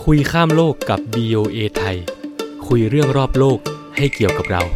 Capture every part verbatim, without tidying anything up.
คุยข้ามโลกกับ บี โอ เอ ไทยคุยเรื่องรอบโลกให้เกี่ยวกับเรา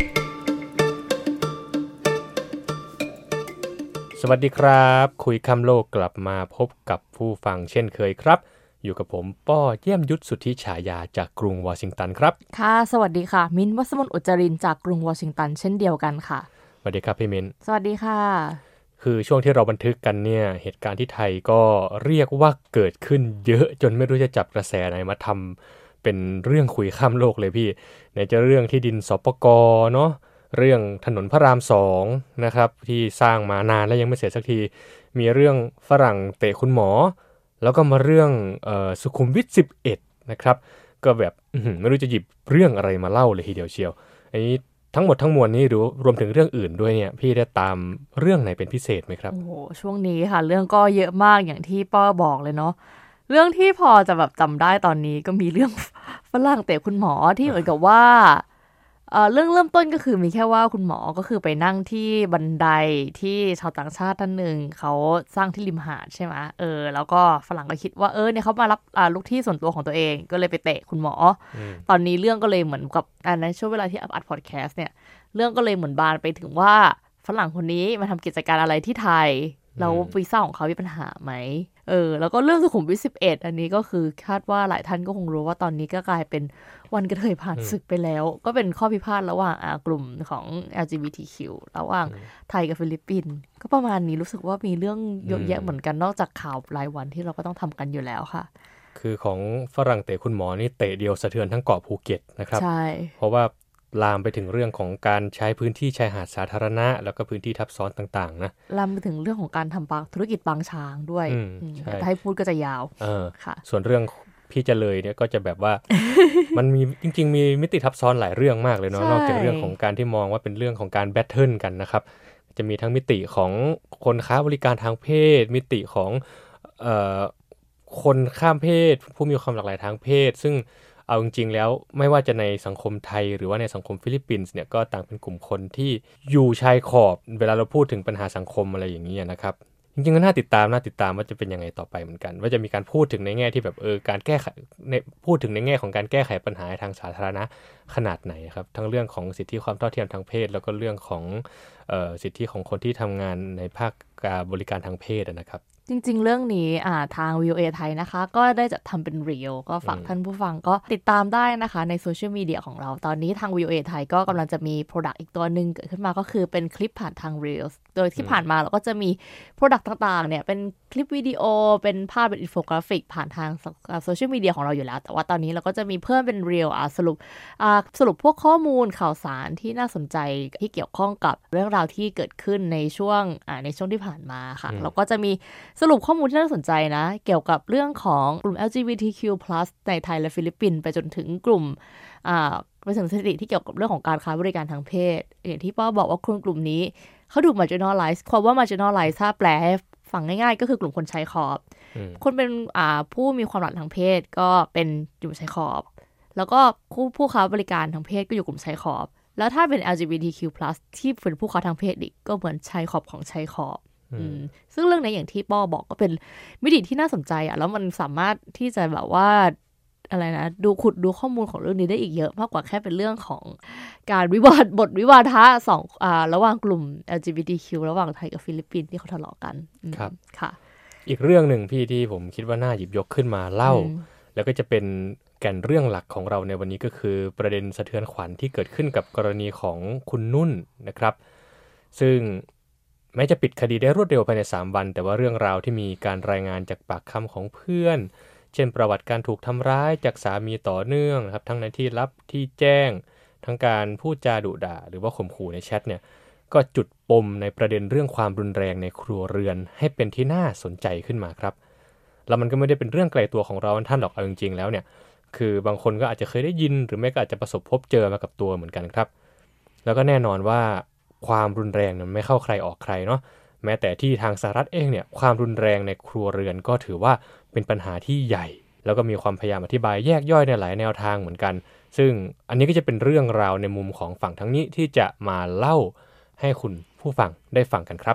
สวัสดีครับคุยข้ามโลกกลับมาพบกับผู้ฟังเช่นเคยครับอยู่กับผมป้อเยี่ยมยุทธสุทธิฉายาจากกรุงวอชิงตันครับค่ะสวัสดีค่ะมิ้นท์วัสมนอุจจารินจากกรุงวอชิงตันเช่นเดียวกันค่ะสวัสดีครับพี่มิ้นท์สวัสดีค่ะคือช่วงที่เราบันทึกกันเนี่ยเหตุการณ์ที่ไทยก็เรียกว่าเกิดขึ้นเยอะจนไม่รู้จะจับกระแสไหนมาทำเป็นเรื่องคุยข้ามโลกเลยพี่ไหนจะเรื่องที่ดินสปก.เนาะเรื่องถนนพระรามสองนะครับที่สร้างมานานแล้วยังไม่เสร็จสักทีมีเรื่องฝรั่งเตะคุณหมอแล้วก็มาเรื่องเอ่อสุขุมวิทสิบเอ็ดนะครับก็แบบไม่รู้จะหยิบเรื่องอะไรมาเล่าเลยทีเดียวเชียวอันนี้ทั้งหมดทั้งมวลนี้หรือรวมถึงเรื่องอื่นด้วยเนี่ยพี่ได้ตามเรื่องไหนเป็นพิเศษไหมครับโอ้โหช่วงนี้ค่ะเรื่องก็เยอะมากอย่างที่ป้อบอกเลยเนาะเรื่องที่พอจะแบบจำได้ตอนนี้ก็มีเรื่องฝรั่งเตะคุณหมอที่เหมือนกับว่าเอ่อเรื่องเริ่มต้นก็คือมีแค่ว่าคุณหมอก็คือไปนั่งที่บันไดที่ชาวต่างชาติท่านหนึ่งเขาสร้างที่ริมหาดใช่ไหมเออแล้วก็ฝรั่งก็คิดว่าเออเนี่ยเขามารับอ่าลูกที่ส่วนตัวของตัวเองก็เลยไปเตะคุณหมอตอนนี้เรื่องก็เลยเหมือนกับอ่าในช่วงเวลาที่อัดพอดแคสต์เนี่ยเรื่องก็เลยเหมือนบานไปถึงว่าฝรั่งคนนี้มาทำกิจการอะไรที่ไทยแล้ววีซ่าของเขามีปัญหาไหมเออแล้วก็เรื่องสุขุมวิทสิบเอ็ดอันนี้ก็คือคาดว่าหลายท่านก็คงรู้ว่าตอนนี้ก็กลายเป็นวันกระเทยผ่านศึกไปแล้วก็เป็นข้อพิพาทระหว่างกลุ่มของ แอล จี บี ที คิว ระหว่างไทยกับฟิลิปปินส์ก็ประมาณนี้รู้สึกว่ามีเรื่องเยอะแยะเหมือนกันนอกจากข่าวรายวันที่เราก็ต้องทำกันอยู่แล้วค่ะคือของฝรั่งเตะคุณหมอนี่เตะเดียวสะเทือนทั้งเกาะภูเก็ตนะครับใช่เพราะว่าลามไปถึงเรื่องของการใช้พื้นที่ชายหาดสาธารณะแล้วก็พื้นที่ทับซ้อนต่างๆนะลามไปถึงเรื่องของการทำธุรกิจปางช้างด้วยแต่ให้พูดก็จะยาวเออค่ะส่วนเรื่องพี่จะเลยเนี่ยก็จะแบบว่า มันมีจริงๆมีมิติทับซ้อนหลายเรื่องมากเลยเนาะนอกจากเรื่องของการที่มองว่าเป็นเรื่องของการแบทเทิลกันนะครับจะมีทั้งมิติของคนค้าบริการทางเพศมิติของเอ่อคนข้ามเพศผู้มีความหลากหลายทางเพศซึ่งเอาจริงๆแล้วไม่ว่าจะในสังคมไทยหรือว่าในสังคมฟิลิปปินส์เนี่ยก็ต่างเป็นกลุ่มคนที่อยู่ชายขอบเวลาเราพูดถึงปัญหาสังคมอะไรอย่างนี้นะครับจริงๆก็น่าติดตามน่าติดตามว่าจะเป็นยังไงต่อไปเหมือนกันว่าจะมีการพูดถึงในแง่ที่แบบเออการแก้ไขในพูดถึงในแง่ของการแก้ไขปัญหาทางสาธารณะขนาดไหนครับทั้งเรื่องของสิทธิความเท่าเทียมทางเพศแล้วก็เรื่องของเอ่อสิทธิของคนที่ทำงานในภาคการบริการทางเพศนะครับจริงๆเรื่องนี้อ่าทาง วี โอ เอ ไทยนะคะก็ได้จัดทำเป็นรีลก็ฝากท่านผู้ฟังก็ติดตามได้นะคะในโซเชียลมีเดียของเราตอนนี้ทาง วี โอ เอ ไทยก็กำลังจะมี Product อีกตัวหนึ่งเกิดขึ้นมาก็คือเป็นคลิปผ่านทาง Reels โดยที่ผ่านมาเราก็จะมี Product ต่างๆเนี่ยเป็นคลิปวิดีโอเป็นภาพเป็นอินโฟกราฟิกผ่านทางโซเชียลมีเดียของเราอยู่แล้วแต่ว่าตอนนี้เราก็จะมีเพิ่มเป็น Reel อ่าสรุปอ่าสรุปพวกข้อมูลข่าวสารที่น่าสนใจที่เกี่ยวข้องกับเรื่องราวที่เกิดขึ้นในช่วงอ่าในช่วงที่ผ่านมาค่ะเราก็จะมีสรุปข้อมูลที่น่าสนใจนะเกี่ยวกับเรื่องของกลุ่ม แอล จี บี ที คิว พลัส ในไทยและฟิลิปปินส์ไปจนถึงกลุ่มอ่าไปถึงสถิติที่เกี่ยวกับเรื่องของการค้าบริการทางเพศอย่างที่ป้าบอกว่าคนกลุ่มนี้เขาถูก marginalize ความว่า marginalize ถ้าแปลให้ฟังง่ายๆก็คือกลุ่มคนชายขอบคนเป็นอ่าผู้มีความหลากหลายทางเพศก็เป็นอยู่ชายขอบแล้วก็ผู้ผู้ค้าบริการทางเพศก็อยู่กลุ่มชายขอบแล้วถ้าเป็น แอล จี บี ที คิว พลัส ที่เป็นผู้ค้าทางเพศอีกก็เหมือนชายขอบของชายขอบซึ่งเรื่องนี้อย่างที่ป้อบอกก็เป็นมิติที่น่าสนใจอ่ะแล้วมันสามารถที่จะแบบว่าอะไรนะดูขุดดูข้อมูลของเรื่องนี้ได้อีกเยอะมากกว่าแค่เป็นเรื่องของการวิวาทบทวิวาทะสองอ่าระหว่างกลุ่ม แอล จี บี ที คิว ระหว่างไทยกับฟิลิปปินส์ที่เขาทะเลาะกันครับค่ะอีกเรื่องหนึ่งพี่ที่ผมคิดว่าน่าหยิบยกขึ้นมาเล่าแล้วก็จะเป็นแก่นเรื่องหลักของเราในวันนี้ก็คือประเด็นสะเทือนขวัญที่เกิดขึ้นกับกรณีของคุณนุ่นนะครับซึ่งแม้จะปิดคดีได้รวดเร็วภายในสามวันแต่ว่าเรื่องราวที่มีการรายงานจากปากคำของเพื่อนเช่นประวัติการถูกทำร้ายจากสามีต่อเนื่องนะครับทั้งในที่ลับที่แจ้งทั้งการพูดจาดุด่าหรือว่าข่มขู่ในแชทเนี่ยก็จุดปมในประเด็นเรื่องความรุนแรงในครัวเรือนให้เป็นที่น่าสนใจขึ้นมาครับแล้วมันก็ไม่ได้เป็นเรื่องไกลตัวของเราท่านหรอกเอาจริงๆแล้วเนี่ยคือบางคนก็อาจจะเคยได้ยินหรือไม่ก็อาจจะประสบพบเจอมากับตัวเหมือนกันครับแล้วก็แน่นอนว่าความรุนแรงนั้นไม่เข้าใครออกใครเนาะแม้แต่ที่ทางสหรัฐเองเนี่ยความรุนแรงในครัวเรือนก็ถือว่าเป็นปัญหาที่ใหญ่แล้วก็มีความพยายามอธิบายแยกย่อยในหลายแนวทางเหมือนกันซึ่งอันนี้ก็จะเป็นเรื่องราวในมุมของฝั่งทั้งนี้ที่จะมาเล่าให้คุณผู้ฟังได้ฟังกันครับ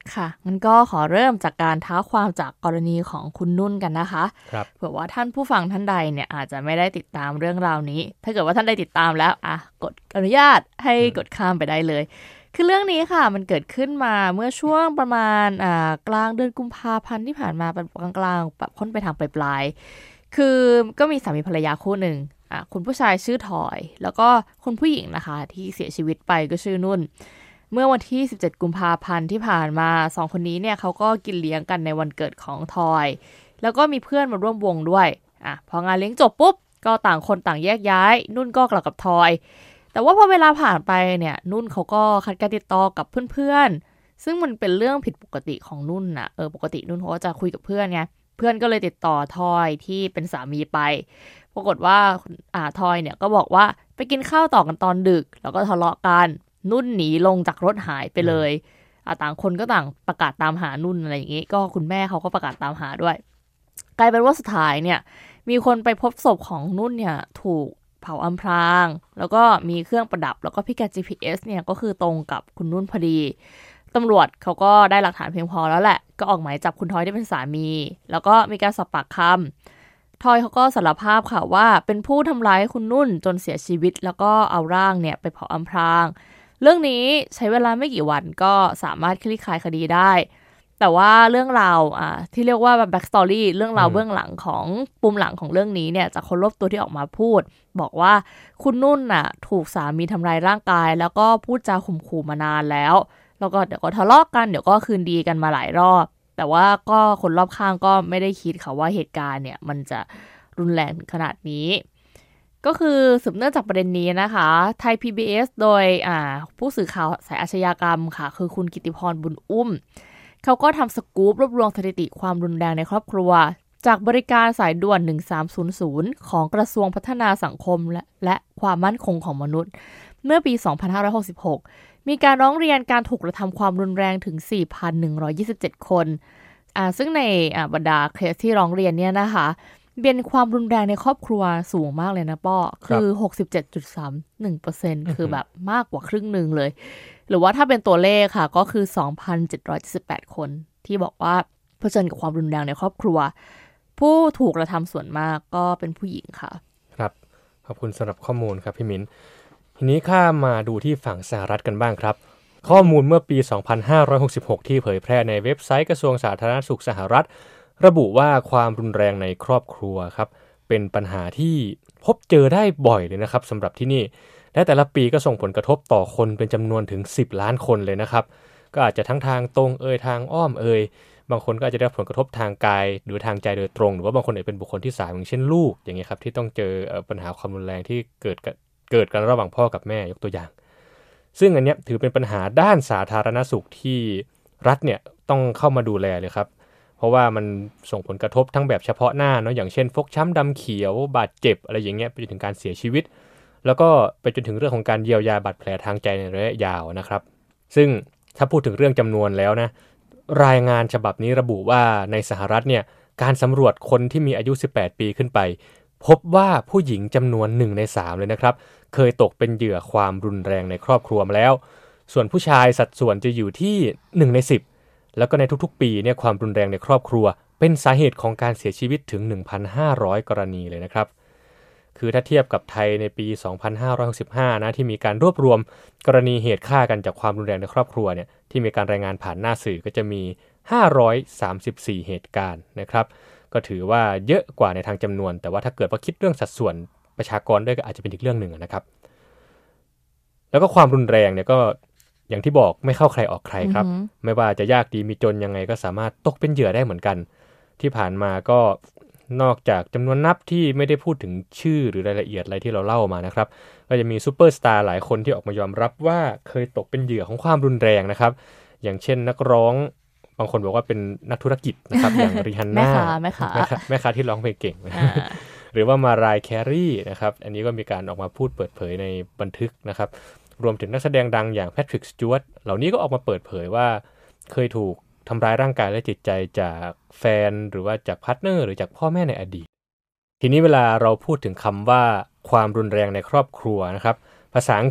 ค่ะงั้นก็ขอเริ่มจากการท้าความจากกรณีของคุณนุ่นกันนะคะครับเผื่อว่าท่านผู้ฟังท่านใดเนี่ยอาจจะไม่ได้ติดตามเรื่องราวนี้ถ้าเกิดว่าท่านได้ติดตามแล้วอ่ะกดอนุญาตให้กดข้ามไปได้เลยคือเรื่องนี้ค่ะมันเกิดขึ้นมาเมื่อช่วงประมาณอ่ากลางเดือนกุมภาพันธ์ที่ผ่านมาเป็นกลางๆแบบค่อนไปทางปลายๆคือก็มีสามีภรรยาคู่หนึ่งอ่ะคุณผู้ชายชื่อทอยแล้วก็คุณผู้หญิงนะคะที่เสียชีวิตไปก็ชื่อนุ่นเมื่อวันที่สิบเจ็ดกุมภาพันธ์ที่ผ่านมาสองคนนี้เนี่ยเขาก็กินเลี้ยงกันในวันเกิดของทอยแล้วก็มีเพื่อนมาร่วมวงด้วยอ่ะพองานเลี้ยงจบปุ๊บก็ต่างคนต่างแยกย้ายนุ่นก็กลับกับทอยแต่ว่าพอเวลาผ่านไปเนี่ยนุ่นเขาก็คัดการติดต่อกับเพื่อนๆซึ่งมันเป็นเรื่องผิดปกติของนุ่นน่ะเออปกตินุ่นเขาก็จะคุยกับเพื่อนไงเพื่อนก็เลยติดต่อทอยที่เป็นสามีไปปรากฏว่าอ่าทอยเนี่ยก็บอกว่าไปกินข้าวต่อกันตอนดึกแล้วก็ทะเลาะกันนุ่นหนีลงจากรถหายไปเลยอ่าต่างคนก็ต่างประกาศตามหานุ่นอะไรอย่างงี้ก็คุณแม่เขาก็ประกาศตามหาด้วยกลายเป็นว่าสุดท้ายเนี่ยมีคนไปพบศพของนุ่นเนี่ยถูกเผาอำพรางแล้วก็มีเครื่องประดับแล้วก็พิกัด จี พี เอส เนี่ยก็คือตรงกับคุณนุ่นพอดีตำรวจเขาก็ได้หลักฐานเพียงพอแล้วแหละก็ออกหมายจับคุณทอยที่เป็นสามีแล้วก็มีการสอบปากคำทอยเขาก็สารภาพค่ะว่าเป็นผู้ทำร้ายคุณนุ่นจนเสียชีวิตแล้วก็เอาร่างเนี่ยไปเผาอำพรางเรื่องนี้ใช้เวลาไม่กี่วันก็สามารถคลี่คลายคดีได้แต่ว่าเรื่องราวอ่าที่เรียกว่าแบบ back story เรื่องราวเบื้องหลังของปุ่มหลังของเรื่องนี้เนี่ยจากคนรอบตัวที่ออกมาพูดบอกว่าคุณนุ่นน่ะถูกสามีทำร้ายร่างกายแล้วก็พูดจาข่มขู่มานานแล้วแล้วก็เดี๋ยวก็ทะเลาะกันเดี๋ยวก็คืนดีกันมาหลายรอบแต่ว่าก็คนรอบข้างก็ไม่ได้คิดค่ะว่าเหตุการณ์เนี่ยมันจะรุนแรงขนาดนี้ก็คือสืบเนื่องจากประเด็นนี้นะคะไทย พี บี เอส โดยอ่าผู้สื่อข่าวสายอาชญากรรมค่ะคือคุณกิติพรบุญอุ้มเขาก็ทำสกู๊ปรวบรวมสถิติความรุนแรงในครอบครัวจากบริการสายด่วนหนึ่งสามศูนย์ศูนย์ของกระทรวงพัฒนาสังคมและและความมั่นคงของมนุษย์เมื่อปีสองพันห้าร้อยหกสิบหกมีการร้องเรียนการถูกกระทำความรุนแรงถึง สี่พันหนึ่งร้อยยี่สิบเจ็ด คนอ่าซึ่งในอ่าบรรดาเคสที่ร้องเรียนเนี่ยนะคะเป็นความรุนแรงในครอบครัวสูงมากเลยนะป้อคือ หกสิบเจ็ดจุดสามหนึ่งเปอร์เซ็นต์ คือแบบมากกว่าครึ่งนึงเลยหรือว่าถ้าเป็นตัวเลขค่ะก็คือ สองพันเจ็ดร้อยเจ็ดสิบแปด คนที่บอกว่าเผชิญกับความรุนแรงในครอบครัวผู้ถูกกระทำส่วนมากก็เป็นผู้หญิงค่ะครับขอบคุณสำหรับข้อมูลครับพี่มิ้นทีนี้ข้ามาดูที่ฝั่งสหรัฐกันบ้างครับข้อมูลเมื่อปีสองพันห้าร้อยหกสิบหกที่เผยแพร่ในเว็บไซต์กระทรวงสาธารณสุขสหรัฐระบุว่าความรุนแรงในครอบครัวครับเป็นปัญหาที่พบเจอได้บ่อยเลยนะครับสำหรับที่นี่และแต่ละปีก็ส่งผลกระทบต่อคนเป็นจำนวนถึงสิบล้านคนเลยนะครับก็อาจจะทั้งทางตรงเอ่ยทางอ้อมเอ่ยบางคนก็อาจจะได้ผลกระทบทางกายหรือทางใจโดยตรงหรือว่าบางคนอาจจะเป็นบุคคลที่สามอย่างเช่นลูกอย่างเงี้ยครับที่ต้องเจอปัญหาความรุนแรงที่เกิดเกิดกันระหว่างพ่อกับแม่ยกตัวอย่างซึ่งอันนี้ถือเป็นปัญหาด้านสาธารณสุขที่รัฐเนี่ยต้องเข้ามาดูแลเลยครับเพราะว่ามันส่งผลกระทบทั้งแบบเฉพาะหน้าเนาะอย่างเช่นฟกช้ำดำเขียวบาดเจ็บอะไรอย่างเงี้ยไปจนถึงการเสียชีวิตแล้วก็ไปจนถึงเรื่องของการเยียวยาบาดแผลทางใจในระยะยาวนะครับซึ่งถ้าพูดถึงเรื่องจำนวนแล้วนะรายงานฉบับนี้ระบุว่าในสหรัฐเนี่ยการสำรวจคนที่มีอายุสิบแปดปีขึ้นไปพบว่าผู้หญิงจำนวนหนึ่งในสามเลยนะครับเคยตกเป็นเหยื่อความรุนแรงในครอบครัวมาแล้วส่วนผู้ชายสัดส่วนจะอยู่ที่หนึ่งในสิบแล้วก็ในทุกๆปีเนี่ยความรุนแรงในครอบครัวเป็นสาเหตุของการเสียชีวิตถึง หนึ่งพันห้าร้อย กรณีเลยนะครับคือถ้าเทียบกับไทยในปีสองพันห้าร้อยหกสิบห้านะที่มีการรวบรวมกรณีเหตุฆ่ากันจากความรุนแรงในครอบครัวเนี่ยที่มีการรายงานผ่านหน้าสื่อก็จะมีห้าร้อยสามสิบสี่เหตุการณ์นะครับก็ถือว่าเยอะกว่าในทางจำนวนแต่ว่าถ้าเกิดว่าคิดเรื่องสัดส่วนประชากรด้วยก็อาจจะเป็นอีกเรื่องหนึ่งนะครับแล้วก็ความรุนแรงเนี่ยก็อย่างที่บอกไม่เข้าใครออกใครครับ mm-hmm. ไม่ว่าจะยากดีมีจนยังไงก็สามารถตกเป็นเหยื่อได้เหมือนกันที่ผ่านมาก็นอกจากจำนวนนับที่ไม่ได้พูดถึงชื่อหรือรายละเอียดอะไรที่เราเล่ามานะครับก็จะมีซูเปอร์สตาร์หลายคนที่ออกมายอมรับว่าเคยตกเป็นเหยื่อของความรุนแรงนะครับอย่างเช่นนักร้องบางคนบอกว่าเป็นนักธุรกิจนะครับ อย่างริฮันน่าแม่ค้าแม่ค้าแม่ค้าที่ร้องเพลงเก่ง หรือว่ามารายแครี่นะครับอันนี้ก็มีการออกมาพูดเปิดเผยในบันทึกนะครับรวมถึงนักแสดงดังอย่างแพทริก สจ๊วตเหล่านี้ก็ออกมาเปิดเผยว่าเคยถูกทำร้ายร่างกายและจิตใจจากแฟนหรือว่าจากพาร์ทเนอร์หรือจากพ่อแม่ในอดีตทีนี้เวลาเราพูดถึงคำว่าความรุนแรงในครอบครัวนะครับภาษาอังกฤษ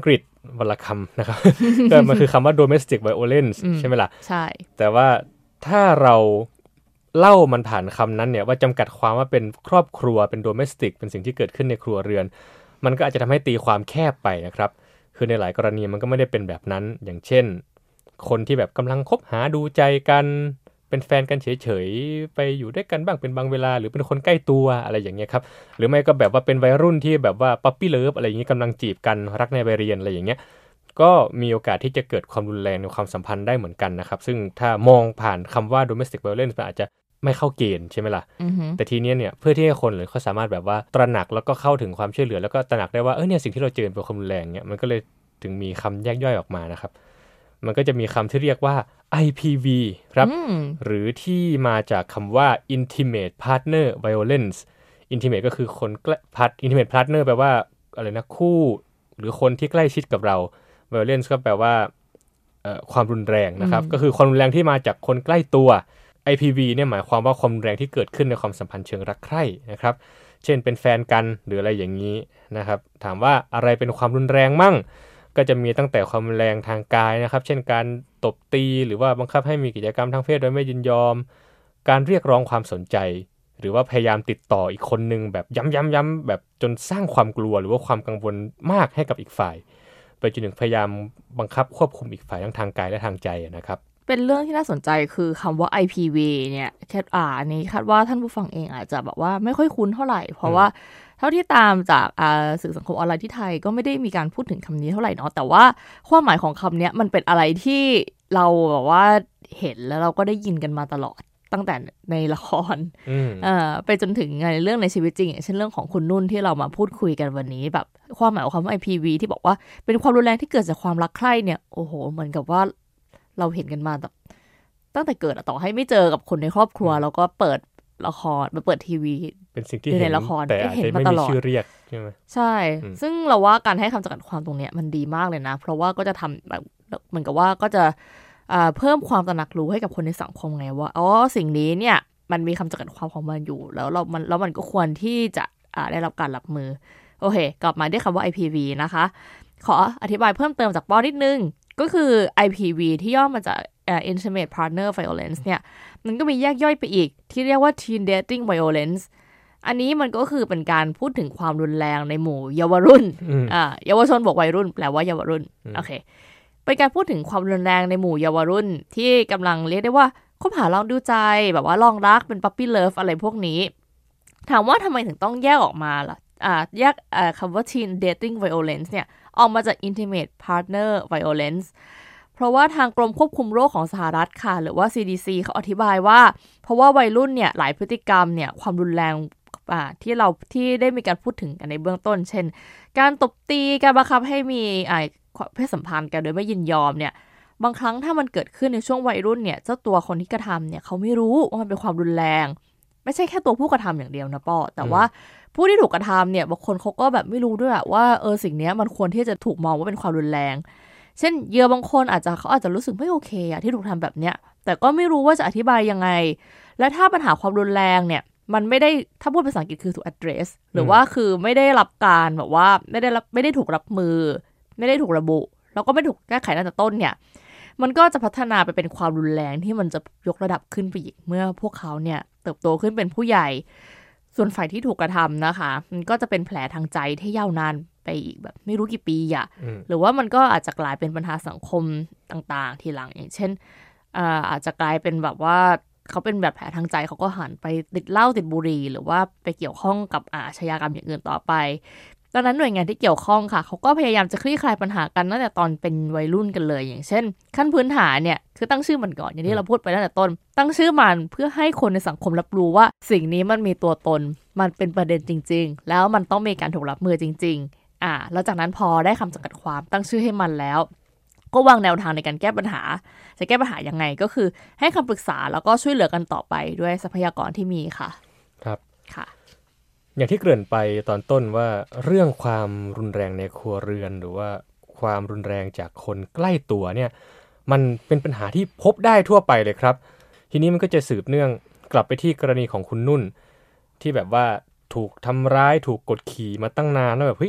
วรรณคำนะครับ ก็มันคือคำว่า domestic violence ใช่ไหมล่ะใช่แต่ว่าถ้าเราเล่ามันผ่านคำนั้นเนี่ยว่าจำกัดความว่าเป็นครอบครัวเป็น domestic เป็นสิ่งที่เกิดขึ้นในครัวเรือนมันก็อาจจะทำให้ตีความแคบไปนะครับคือในหลายกรณีมันก็ไม่ได้เป็นแบบนั้นอย่างเช่นคนที่แบบกำลังคบหาดูใจกันเป็นแฟนกันเฉยๆไปอยู่ด้วยกันบ้างเป็นบางเวลาหรือเป็นคนใกล้ตัวอะไรอย่างเงี้ยครับหรือไม่ก็แบบว่าเป็นวัยรุ่นที่แบบว่าปั๊ปปี้เลิฟอะไรอย่างงี้กำลังจีบกันรักในวัยเรียนอะไรอย่างเงี้ยก็มีโอกาสที่จะเกิดความรุนแรงในความสัมพันธ์ได้เหมือนกันนะครับซึ่งถ้ามองผ่านคำว่า domestic violence มันอาจจะไม่เข้าเกณฑ์ใช่ไหมล่ะ mm-hmm. แต่ทีนี้เนี่ยเพื่อที่ให้คนหรือเขาสามารถแบบว่าตระหนักแล้วก็เข้าถึงความช่วยเหลือแล้วก็ตระหนักได้ว่าเออเนี่ยสิ่งที่เราเจอเป็นความรุนแรงเนี่ยมันก็เลยถึงมีคำแยกย่อยออกมานะครับมันก็จะมีคำที่เรียกว่า ไอ พี วี ครับ mm. หรือที่มาจากคำว่า intimate partner violence intimate ก็คือคนใกล้ part intimate partner แปลว่าอะไรนะคู่หรือคนที่ใกล้ชิดกับเรา violence ก็แปลว่าเอ่อความรุนแรงนะครับ mm. ก็คือความรุนแรงที่มาจากคนใกล้ตัว ไอ พี วี เนี่ยหมายความว่าความรุนแรงที่เกิดขึ้นในความสัมพันธ์เชิงรักใคร่นะครับเช่นเป็นแฟนกันหรืออะไรอย่างนี้นะครับถามว่าอะไรเป็นความรุนแรงมั่งก็จะมีตั้งแต่ความรุนแรงทางกายนะครับเช่นการตบตีหรือว่าบังคับให้มีกิจกรรมทางเพศโดยไม่ยินยอมการเรียกร้องความสนใจหรือว่าพยายามติดต่ออีกคนนึงแบบย้ำๆๆแบบจนสร้างความกลัวหรือว่าความกังวลมากให้กับอีกฝ่ายไปจนถึงพยายามบังคับควบคุมอีกฝ่ายทั้งทางกายและทางใจนะครับเป็นเรื่องที่น่าสนใจคือคำว่า ไอ พี วี เนี่ยแค่อ่านนี้คาดว่าท่านผู้ฟังเองอาจจะแบบว่าไม่ค่อยคุ้นเท่าไหร่เพราะว่าเท่าที่ตามจากอ่าสื่อสังคมออนไลน์ที่ไทยก็ไม่ได้มีการพูดถึงคำนี้เท่าไหร่เนาะแต่ว่าความหมายของคำนี้มันเป็นอะไรที่เราแบบว่าเห็นแล้วเราก็ได้ยินกันมาตลอดตั้งแต่ในละครอ่าไปจนถึงในเรื่องในชีวิตจริงอย่างเช่นเรื่องของคุณนุ่นที่เรามาพูดคุยกันวันนี้แบบความหมายของคำว่า ไอ พี วี ที่บอกว่าเป็นความรุนแรงที่เกิดจากความรักใคร่เนี่ยโอ้โหเหมือนกับว่าเราเห็นกันมาแบบตั้งแต่เกิดต่อให้ไม่เจอกับคนในครอบครัวเราก็เปิดละครมาเปิดทีวีเป็นสิ่งที่เห็นในละครแต่อาจจะไม่มีชื่อเรียกใช่ไหมใช่ซึ่งเราว่าการให้คำจำกัดความตรงเนี้ยมันดีมากเลยนะเพราะว่าก็จะทำแบบเหมือนกับว่าก็จะเพิ่มความตระหนักรู้ให้กับคนในสังคมไงว่าอ๋อสิ่งนี้เนี่ยมันมีคำจำกัดความของมันอยู่แล้วเรามันแล้วมันก็ควรที่จะได้รับการรับมือโอเคกลับมาที่คำว่า ไอ พี วี นะคะขออธิบายเพิ่มเติมจากป้อนิดนึงก็คือ ไอ พี วี ที่ย่อมาจาก intimate partner violence เนี่ยมันก็มีแยกย่อยไปอีกที่เรียกว่า teen dating violence อันนี้มันก็คือเป็นการพูดถึงความรุนแรงในหมู่เยาวรุ่นอ่าเยาวชนบวกวัยรุ่นแปลว่าเยาวรุ่นโอเคเป็นการพูดถึงความรุนแรงในหมู่เยาวรุ่นที่กำลังเรียกได้ว่าคบหาลองดูใจแบบว่าลองรักเป็น puppy love อะไรพวกนี้ถามว่าทำไมถึงต้องแยกออกมาล่ะอ่าแยกอ่าคำว่า teen dating violence เนี่ยออกมาจาก intimate partner violence เพราะว่าทางกรมควบคุมโรคของสหรัฐค่ะหรือว่า ซี ดี ซี เขาอธิบายว่าเพราะว่าวัยรุ่นเนี่ยหลายพฤติกรรมเนี่ยความรุนแรงอ่าที่เราที่ได้มีการพูดถึงกันในเบื้องต้นเช่นการตบตีการบังคับให้มีอ่าเพศสัมพันธ์กันโดยไม่ยินยอมเนี่ยบางครั้งถ้ามันเกิดขึ้นในช่วงวัยรุ่นเนี่ยเจ้าตัวคนที่กระทำเนี่ยเขาไม่รู้ว่ามันเป็นความรุนแรงไม่ใช่แค่ตัวผู้กระทำอย่างเดียวนะป้อแต่ว่าผู้ที่ถูกกระทำเนี่ยบางคนเขาก็แบบไม่รู้ด้วยว่าเออสิ่งนี้มันควรที่จะถูกมองว่าเป็นความรุนแรงเช่นเหยื่อบางคนอาจจะเขาอาจจะรู้สึกไม่โอเคอะที่ถูกทำแบบเนี้ยแต่ก็ไม่รู้ว่าจะอธิบายยังไงและถ้าปัญหาความรุนแรงเนี่ยมันไม่ได้ถ้าพูดภาษาอังกฤษคือถูก address หรือว่าคือไม่ได้รับการแบบว่าไม่ได้รับไม่ได้ถูกรับมือไม่ได้ถูกระบุแล้วก็ไม่ถูกแก้ไขตั้งแต่ต้นเนี่ยมันก็จะพัฒนาไปเป็นความรุนแรงที่มันจะยกระดับขึ้นไปอีกเมื่อพวกเขาเนี่ยเติบโตขึ้นเป็นผู้ใหญ่ส่วนฝ่ายที่ถูกกระทำนะคะมันก็จะเป็นแผลทางใจที่ยาวนานไปอีกแบบไม่รู้กี่ปีอะหรือว่ามันก็อาจจะกลายเป็นปัญหาสังคมต่างๆทีหลังอย่างเช่นอ่าอาจจะกลายเป็นแบบว่าเขาเป็นแบบแผลทางใจเขาก็หันไปติดเหล้าติดบุหรี่หรือว่าไปเกี่ยวข้องกับอาชญากรรมอย่างอื่นต่อไปดังนั้นหน่วยงานที่เกี่ยวข้องค่ะเขาก็พยายามจะคลี่คลายปัญหากันตั้งแต่ตอนเป็นวัยรุ่นกันเลยอย่างเช่นขั้นพื้นฐานเนี่ยคือตั้งชื่อมันก่อนอย่างที่เราพูดไปตั้งแต่ต้นตั้งชื่อมันเพื่อให้คนในสังคมรับรู้ว่าสิ่งนี้มันมีตัวตนมันเป็นประเด็นจริงๆแล้วมันต้องมีการถูกรับมือจริงๆอ่าแล้วจากนั้นพอได้คำจำกัดความตั้งชื่อให้มันแล้วก็วางแนวทางในการแก้ปัญหาจะแก้ปัญหายังไงก็คือให้คำปรึกษาแล้วก็ช่วยเหลือกันต่อไปด้วยทรัพยากรที่มีค่ะครับค่ะอย่างที่เกริ่นไปตอนต้นว่าเรื่องความรุนแรงในครัวเรือนหรือว่าความรุนแรงจากคนใกล้ตัวเนี่ยมันเป็นปัญหาที่พบได้ทั่วไปเลยครับทีนี้มันก็จะสืบเนื่องกลับไปที่กรณีของคุณนุ่นที่แบบว่าถูกทำร้ายถูกกดขี่มาตั้งนานแล้วแบบเฮ้ยท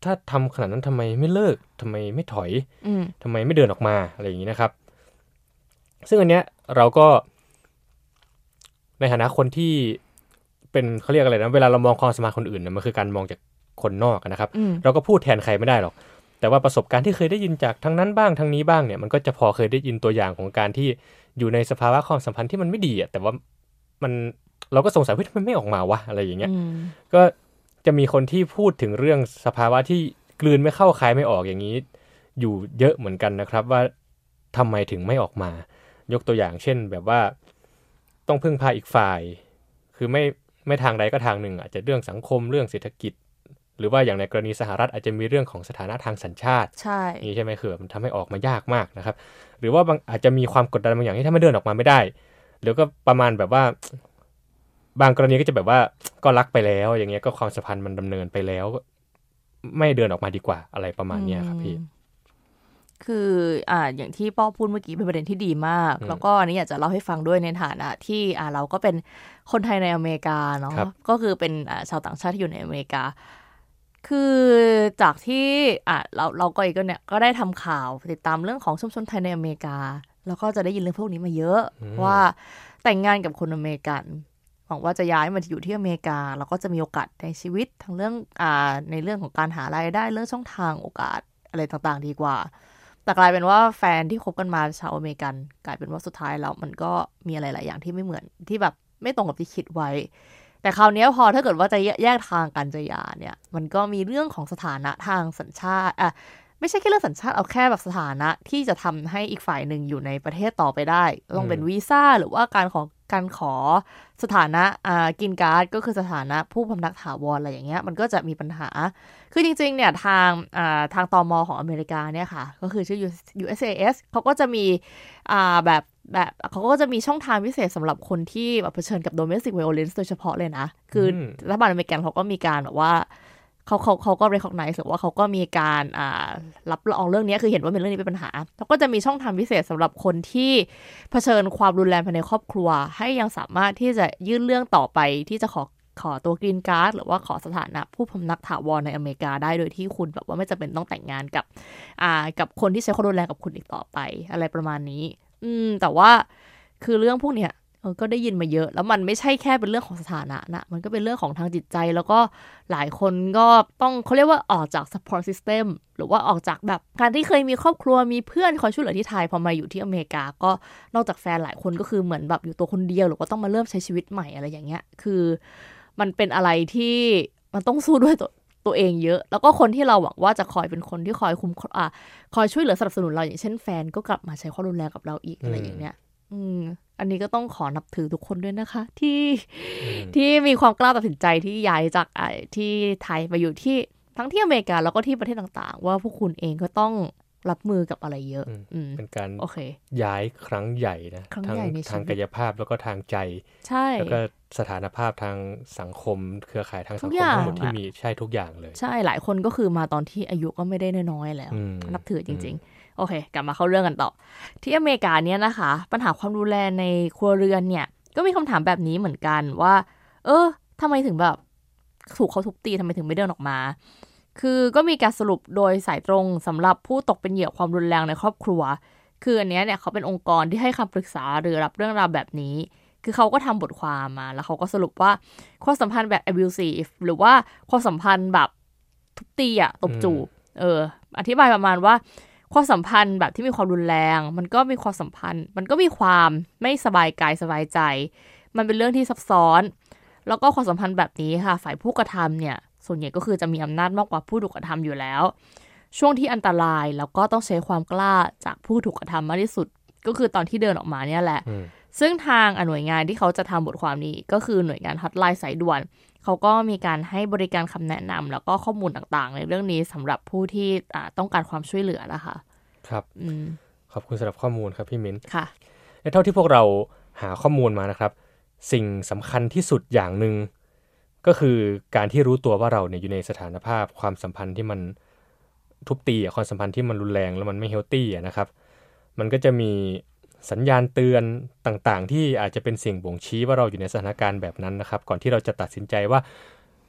ถ้าทำขนาดนั้นทำไมไม่เลิกทำไมไม่ถอยทำไมไม่เดินออกมาอะไรอย่างนี้นะครับซึ่งอันเนี้ยเราก็ในฐานะคนที่เป็นเขาเรียกอะไรนะเวลาเรามองความสัมพันธ์คนอื่นเนี่ยมันคือการมองจากคนนอกนะครับเราก็พูดแทนใครไม่ได้หรอกแต่ว่าประสบการณ์ที่เคยได้ยินจากทั้งนั้นบ้างทั้งนี้บ้างเนี่ยมันก็จะพอเคยได้ยินตัวอย่างของการที่อยู่ในสภาวะความสัมพันธ์ที่มันไม่ดีอ่ะแต่ว่ามันเราก็สงสัยว่าทำไมไม่ออกมาวะอะไรอย่างเงี้ยก็จะมีคนที่พูดถึงเรื่องสภาวะที่กลืนไม่เข้าคายไม่ออกอย่างนี้อยู่เยอะเหมือนกันนะครับว่าทำไมถึงไม่ออกมายกตัวอย่างเช่นแบบว่าต้องพึ่งพาอีกฝ่ายคือไม่ไม่ทางใดก็ทางหนึ่งอาจจะเรื่องสังคมเรื่องเศรษฐกิจหรือว่าอย่างในกรณีสหรัฐอาจจะมีเรื่องของสถานะทางสัญชาติใช่นี่ใช่ไหมคือมันทำให้ออกมายากมากนะครับหรือว่าบางอาจจะมีความกดดันบางอย่างที่ถ้าไม่เดินออกมาไม่ได้หรือก็ประมาณแบบว่าบางกรณีก็จะแบบว่าก็รักไปแล้วอย่างเงี้ยก็ความสัมพันธ์มันดำเนินไปแล้วไม่เดินออกมาดีกว่าอะไรประมาณนี้ครับพี่คืออ่าอย่างที่ป้อพูดเมื่อกี้เป็นประเด็นที่ดีมากแล้วก็อันนี้อยากจะเล่าให้ฟังด้วยในฐานะที่อ่าเราก็เป็นคนไทยในอเมริกาเนาะก็คือเป็นอ่าชาวต่างชาติที่อยู่ในอเมริกาคือจากที่อ่าเราเราก็เองก็เนี่ยก็ได้ทำข่าวติดตามเรื่องของชุมชนไทยในอเมริกาแล้วก็จะได้ยินเรื่องพวกนี้มาเยอะว่าแต่งงานกับคนอเมริกันหวังว่าจะย้ายมาอยู่ที่อเมริกาแล้วก็จะมีโอกาสในชีวิตทั้งเรื่องอ่าในเรื่องของการหารายได้เรื่องช่องทางโอกาสอะไรต่างๆดีกว่าแต่กลายเป็นว่าแฟนที่คบกันมาชาวอเมริกันกลายเป็นว่าสุดท้ายแล้วมันก็มีอะไรหลายอย่างที่ไม่เหมือนที่แบบไม่ตรงกับที่คิดไว้แต่คราวนี้พอถ้าเกิดว่าจะแยกทางกันจะหย่าเนี่ยมันก็มีเรื่องของสถานะทางสัญชาติอ่ะไม่ใช่แค่เรื่องสัญชาติเอาแค่แบบสถานะที่จะทำให้อีกฝ่ายหนึ่งอยู่ในประเทศต่อไปได้ต้องเป็นวีซ่าหรือว่าการขอการขอสถานะอ่ากินการ์ดก็คือสถานะผู้พำนักถาวรอะไรอย่างเงี้ยมันก็จะมีปัญหาคือจริงๆเนี่ยทางอ่าทางตม.ของอเมริกาเนี่ยค่ะก็คือชื่อ ยู เอส ซี เอส เขาก็จะมีอ่าแบบแบบเขาก็จะมีช่องทางพิเศษสำหรับคนที่แบบเผชิญกับ domestic violence โดยเฉพาะเลยนะคือรัฐบาลอเมริกันเขาก็มีการแบบว่าเขาเขาเขาก็ recognize หรือว่าเขาก็มีการอ่ารับรองเรื่องนี้คือเห็นว่าเป็นเรื่องนี้เป็นปัญหาเขาก็จะมีช่องทางพิเศษสำหรับคนที่เผชิญความรุนแรงภายในครอบครัวให้ยังสามารถที่จะยื่นเรื่องต่อไปที่จะขอขอตัวกรีนการ์ดหรือว่าขอสถานะผู้พำนักถาวรในอเมริกาได้โดยที่คุณแบบว่าไม่จำเป็นต้องแต่งงานกับอ่ากับคนที่ใช้ความรุนแรงกับคุณอีกต่อไปอะไรประมาณนี้อืมแต่ว่าคือเรื่องพวกเนี้ยเออก็ได้ยินมาเยอะแล้วมันไม่ใช่แค่เป็นเรื่องของสถานะนะมันก็เป็นเรื่องของทางจิตใจแล้วก็หลายคนก็ต้องเขาเรียกว่าออกจาก support system หรือว่าออกจากแบบการที่เคยมีครอบครัวมีเพื่อนคอยช่วยเหลือที่ไทยพอมาอยู่ที่อเมริกาก็นอกจากแฟนหลายคนก็คือเหมือนแบบอยู่ตัวคนเดียวหรือว่าต้องมาเริ่มใช้ชีวิตใหม่อะไรอย่างเงี้ยคือมันเป็นอะไรที่มันต้องสู้ด้วยตัวตัวเองเยอะแล้วก็คนที่เราหวังว่าจะคอยเป็นคนที่คอยคุ้มอ่าคอยช่วยเหลือสนับสนุนเราอย่างเช่นแฟนก็กลับมาใช้ความรุนแรงกับเราอีกอะไรอย่างเงี้ยอืมอันนี้ก็ต้องขอนับถือทุกคนด้วยนะคะที่ที่มีความกล้าตัดสินใจที่ย้ายจากไอ้ที่ไทยไปอยู่ที่ทั้งที่อเมริกาแล้วก็ที่ประเทศต่างๆว่าพวกคุณเองก็ต้องรับมือกับอะไรเยอะเป็นการ okay. ย้ายครั้งใหญ่นะทั้งทางกายภาพแล้วก็ทางใจใช่แล้วก็สถานภาพทางสังคมเครือข่ายทางสังคมทั้งหมดที่มีใช่ทุกอย่างเลยใช่หลายคนก็คือมาตอนที่อายุก็ไม่ได้น้อยๆแล้วนับถือจริงๆโอเคกลับมาเข้าเรื่องกันต่อที่อเมริกาเนี่ยนะคะปัญหาความรุนแรงในครัวเรือนเนี่ยก็มีคำถามแบบนี้เหมือนกันว่าเออทำไมถึงแบบถูกเขาทุบตีทำไมถึงไม่เดินออกมาคือก็มีการสรุปโดยสายตรงสำหรับผู้ตกเป็นเหยื่อความรุนแรงในครอบครัวคืออันนี้เนี่ยเขาเป็นองค์กรที่ให้คำปรึกษาหรือรับเรื่องราวแบบนี้คือเขาก็ทำบทความมาแล้วเขาก็สรุปว่าความสัมพันธ์แบบ abusive หรือว่าความสัมพันธ์แบบทุบตีอะตบจูบเอออธิบายประมาณว่าความสัมพันธ์แบบที่มีความรุนแรงมันก็มีความสัมพันธ์มันก็มีความไม่สบายกายสบายใจมันเป็นเรื่องที่ซับซ้อนแล้วก็ความสัมพันธ์แบบนี้ค่ะฝ่ายผู้กระทำเนี่ยส่วนใหญ่ก็คือจะมีอำนาจมากกว่าผู้ถูกกระทำอยู่แล้วช่วงที่อันตรายแล้วก็ต้องใช้ความกล้าจากผู้ถูกกระทำมากที่สุดก็คือตอนที่เดินออกมาเนี่ยแหละซึ่งทางหน่วยงานที่เขาจะทำบทความนี้ก็คือหน่วยงานฮอตไลน์สายด่วนเขาก็มีการให้บริการคำแนะนำแล้วก็ข้อมูลต่างๆในเรื่องนี้สำหรับผู้ที่ต้องการความช่วยเหลือนะคะครับขอบคุณสำหรับข้อมูลครับพี่มิ้นค่ะเท่าที่พวกเราหาข้อมูลมานะครับสิ่งสำคัญที่สุดอย่างนึงก็คือการที่รู้ตัวว่าเราเนี่ยอยู่ในสถานภาพความสัมพันธ์ที่มันทุบตีความสัมพันธ์ที่มันรุนแรงแล้วมันไม่เฮลตี้นะครับมันก็จะมีสัญญาณเตือนต่างๆที่อาจจะเป็นสิ่งบ่งชี้ว่าเราอยู่ในสถานการณ์แบบนั้นนะครับก่อนที่เราจะตัดสินใจว่า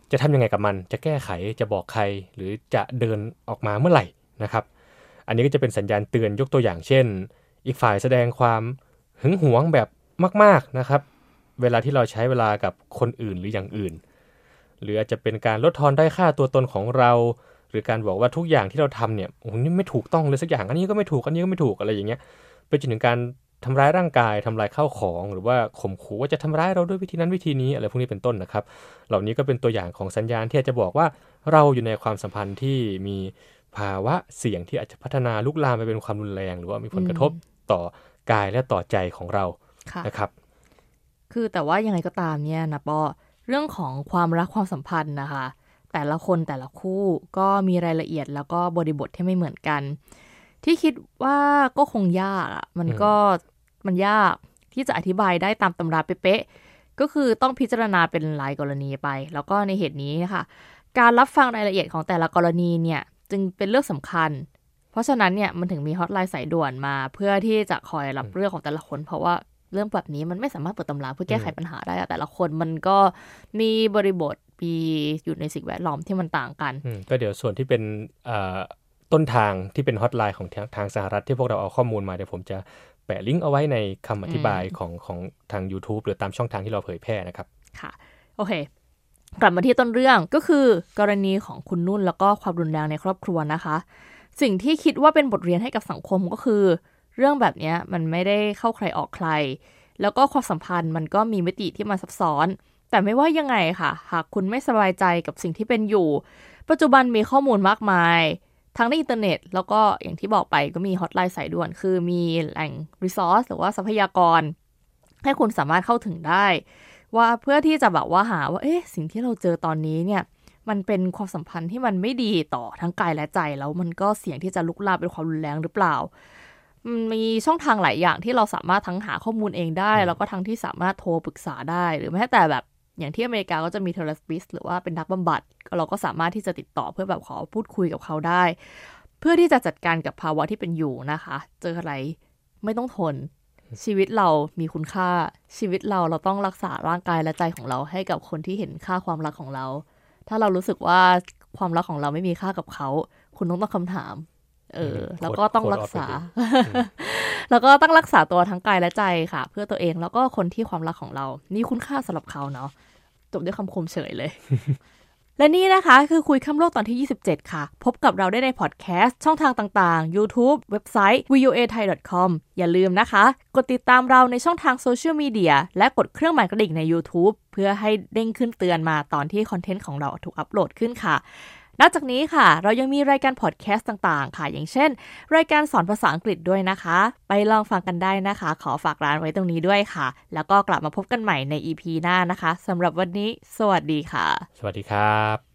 จะทำยังไงกับมันจะแก้ไขจะบอกใครหรือจะเดินออกมาเมื่อไหร่นะครับอันนี้ก็จะเป็นสัญญาณเตือนยกตัวอย่างเช่นอีกฝ่ายแสดงความหึงหวงแบบมากๆนะครับเวลาที่เราใช้เวลากับคนอื่นหรืออย่างอื่นหรืออาจจะเป็นการลดทอนด้อยค่าตัวตนของเราหรือการบอกว่าทุกอย่างที่เราทำเนี่ยโอ้โหนี่ไม่ถูกต้องเลยสักอย่างอันนี้ก็ไม่ถูกอันนี้ก็ไม่ถูกอะไรอย่างเงี้ยไปจนถึงการทำร้ายร่างกายทำลายข้าวของหรือว่าข่มขู่ว่าจะทำร้ายเราด้วยวิธีนั้นวิธีนี้อะไรพวกนี้เป็นต้นนะครับเหล่านี้ก็เป็นตัวอย่างของสัญญาณที่จะบอกว่าเราอยู่ในความสัมพันธ์ที่มีภาวะเสี่ยงที่อาจจะพัฒนาลุกลามไปเป็นความรุนแรงหรือว่ามีผลกระทบต่อกายและต่อใจของเรานะครับคือแต่ว่ายังไงก็ตามเนี่ยนะปอเรื่องของความรักความสัมพันธ์นะคะแต่ละคนแต่ละคู่ก็มีรายละเอียดแล้วก็บริบทที่ไม่เหมือนกันที่คิดว่าก็คงยากอ่ะมันก็มันยากที่จะอธิบายได้ตามตำราเป๊ะๆก็คือต้องพิจารณาเป็นรายกรณีไปแล้วก็ในเหตุนี้ค่ะการรับฟังรายละเอียดของแต่ละกรณีเนี่ยจึงเป็นเรื่องสำคัญเพราะฉะนั้นเนี่ยมันถึงมีฮอตไลน์สายด่วนมาเพื่อที่จะคอยรับเรื่องของแต่ละคนเพราะว่าเรื่องแบบนี้มันไม่สามารถเปิดตำราเพื่อแก้ไขปัญหาได้แต่ละคนมันก็มีบริบทมีอยู่ในสิ่งแวดล้อมที่มันต่างกันก็เดี๋ยวส่วนที่เป็นต้นทางที่เป็นฮอตไลน์ของทางสหรัฐที่พวกเราเอาข้อมูลมาเดี๋ยวผมจะแปะลิงก์เอาไว้ในคำอธิบายของของทาง YouTube หรือตามช่องทางที่เราเผยแพร่นะครับค่ะโอเคกลับมาที่ต้นเรื่องก็คือกรณีของคุณนุ่นแล้วก็ความรุนแรงในครอบครัวนะคะสิ่งที่คิดว่าเป็นบทเรียนให้กับสังคมก็คือเรื่องแบบนี้มันไม่ได้เข้าใครออกใครแล้วก็ความสัมพันธ์มันก็มีมิติที่มันซับซ้อนแต่ไม่ว่ายังไงค่ะหากคุณไม่สบายใจกับสิ่งที่เป็นอยู่ปัจจุบันมีข้อมูลมากมายทั้งในอินเทอร์เน็ตแล้วก็อย่างที่บอกไปก็มีฮอตไลน์สายด่วนคือมีแหล่งรีซอสหรือว่าทรัพยากรให้คุณสามารถเข้าถึงได้ว่าเพื่อที่จะแบบว่าหาว่าเอ๊ะสิ่งที่เราเจอตอนนี้เนี่ยมันเป็นความสัมพันธ์ที่มันไม่ดีต่อทั้งกายและใจแล้วมันก็เสี่ยงที่จะลุกลามเป็นความรุนแรงหรือเปล่ามีช่องทางหลายอย่างที่เราสามารถทั้งหาข้อมูลเองได้แล้วก็ทั้งที่สามารถโทรปรึกษาได้หรือแม้แต่แบบอย่างที่อเมริกาก็จะมีเทอราปิสต์หรือว่าเป็นนักบำบัดเราก็สามารถที่จะติดต่อเพื่อแบบขอพูดคุยกับเขาได้เพื่อที่จะจัดการกับภาวะที่เป็นอยู่นะคะเจออะไรไม่ต้องทนชีวิตเรามีคุณค่าชีวิตเราเราต้องรักษาร่างกายและใจของเราให้กับคนที่เห็นค่าความรักของเราถ้าเรารู้สึกว่าความรักของเราไม่มีค่ากับเขาคุณต้องตั้งคำถามเออแล้วก็ต้องรักษาแล้วก็ต้องรักษาตัวทั้งกายและใจค่ะเพื่อตัวเองแล้วก็คนที่ความรักของเรานี่คุณค่าสำหรับเขาเนาะจบด้วยคำคมเฉยเลย และนี่นะคะคือคุยข้ามโลกตอนที่ยี่สิบเจ็ดค่ะพบกับเราได้ในพอดแคสต์ช่องทางต่างๆ YouTube เว็บไซต์ วี โอ เอ ไทย ดอท คอม อย่าลืมนะคะกดติดตามเราในช่องทางโซเชียลมีเดียและกดเครื่องหมายกระดิ่งใน YouTube เพื่อให้เด้งขึ้นเตือนมาตอนที่คอนเทนต์ของเราถูกอัปโหลดขึ้นค่ะนอกจากนี้ค่ะเรายังมีรายการพอดแคสต์ต่างๆค่ะอย่างเช่นรายการสอนภาษาอังกฤษด้วยนะคะไปลองฟังกันได้นะคะขอฝากร้านไว้ตรงนี้ด้วยค่ะแล้วก็กลับมาพบกันใหม่ใน อี พี หน้านะคะสำหรับวันนี้สวัสดีค่ะสวัสดีครับ